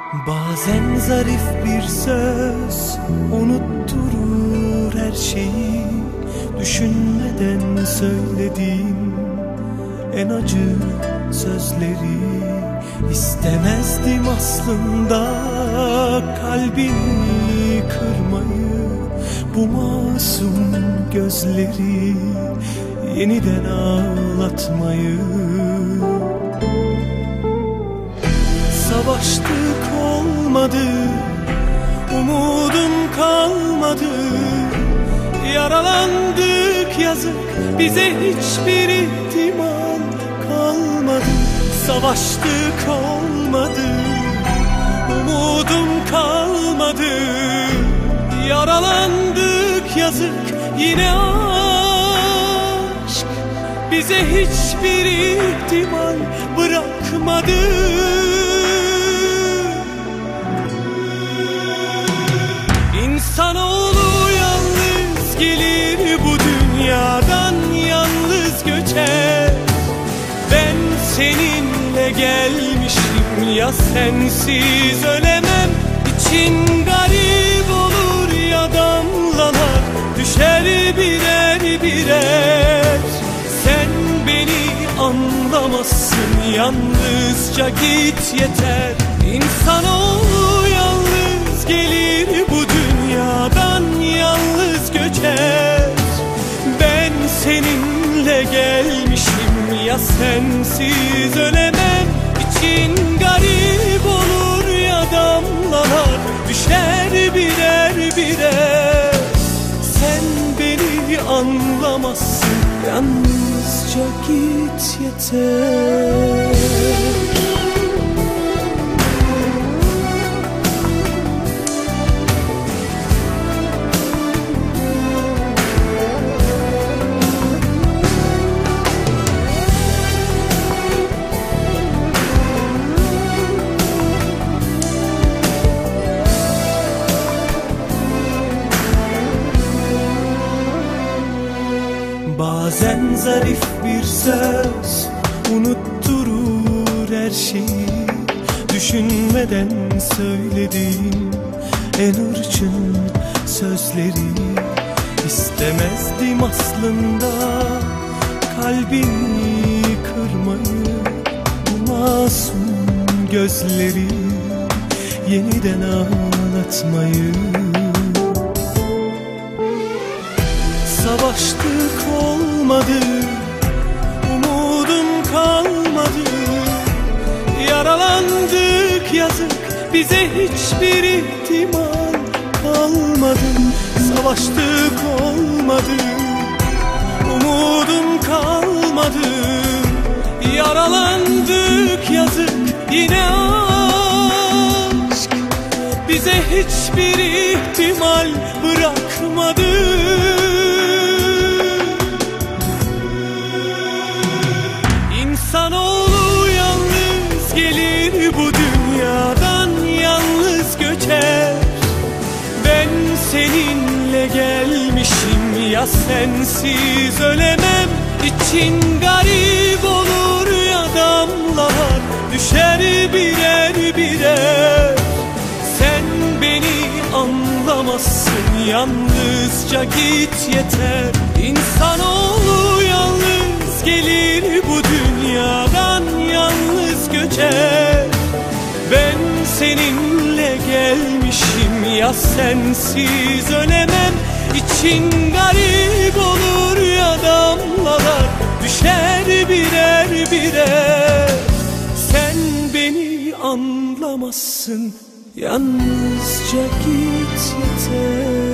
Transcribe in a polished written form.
Bazen zarif bir söz unutturur her şeyi. Düşünmeden söylediğin en acı sözleri. İstemezdim aslında kalbini kırmayı. Bu masum gözleri yeniden ağlatmayı. Savaştık olmadı, umudum kalmadı. Yaralandık yazık, bize hiçbir ihtimal kalmadı. Savaştık olmadı, umudum kalmadı. Yaralandık yazık, yine aşk bize hiçbir ihtimal bırakmadı. İnsanoğlu yalnız gelir bu dünyadan, yalnız göçer. Ben seninle gelmişim, ya sensiz ölemem. İçin garip olur ya damlalar düşer birer birer. Sen beni anlamazsın, yalnızca git yeter. İnsanoğlu yalnız gelir bu dünyadan, yalnız göçer. Ben seninle gelmişim, ya sensiz ölemem. İçin garip olur ya damlalar düşer birer birer. Sen beni anlamazsın, yalnızca git yeter. Bazen zarif bir söz unutturur her şeyi. Düşünmeden söylediğim en hırçın sözleri. İstemezdim aslında kalbini kırmayı. Bu masum gözleri yeniden ağlatmayı. Savaştık olmadı, umudum kalmadı. Yaralandık yazık, bize hiçbir ihtimal kalmadı. Savaştık olmadı, umudum kalmadı. Yaralandık yazık, yine aşk bize hiçbir ihtimal bırakmadı. İnsanoğlu yalnız gelir bu dünyadan, yalnız göçer. Ben seninle gelmişim, ya sensiz ölemem. İçin garip olur ya damlalar düşer birer birer. Sen beni anlamazsın, yalnızca git yeter. İnsanoğlu yalnız gelir bu dünyadan, yalnız göçer. Ben seninle gelmişim, ya sensiz ölemem. İçin garip olur ya damlalar düşer birer birer. Sen beni anlamazsın, yalnızca git yeter.